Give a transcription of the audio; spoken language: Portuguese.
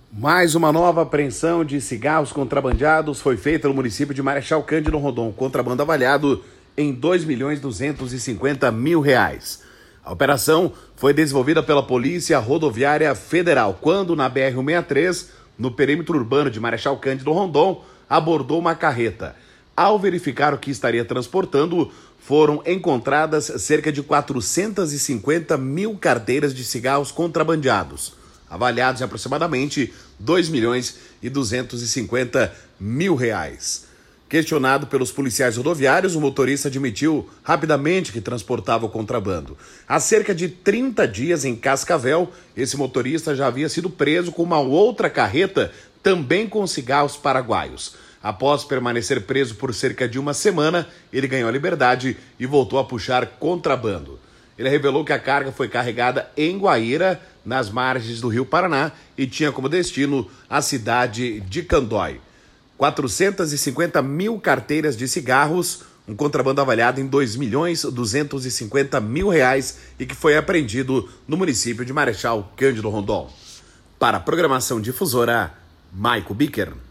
Mais uma nova apreensão de cigarros contrabandeados foi feita no município de Marechal Cândido Rondon, contrabando avaliado em R$ 2.250.000. A operação foi desenvolvida pela Polícia Rodoviária Federal, quando na BR-163, no perímetro urbano de Marechal Cândido Rondon, abordou uma carreta. Ao verificar o que estaria transportando, foram encontradas cerca de 450 mil carteiras de cigarros contrabandeados, avaliados em aproximadamente R$ 2.250.000. Questionado pelos policiais rodoviários, o motorista admitiu rapidamente que transportava o contrabando. Há cerca de 30 dias, em Cascavel, esse motorista já havia sido preso com uma outra carreta, também com cigarros paraguaios. Após permanecer preso por cerca de uma semana, ele ganhou a liberdade e voltou a puxar contrabando. Ele revelou que a carga foi carregada em Guaíra, nas margens do Rio Paraná, e tinha como destino a cidade de Candói. 450 mil carteiras de cigarros, um contrabando avaliado em R$ 2.250.000 e que foi apreendido no município de Marechal Cândido Rondon. Para a programação difusora, Maico Bicker.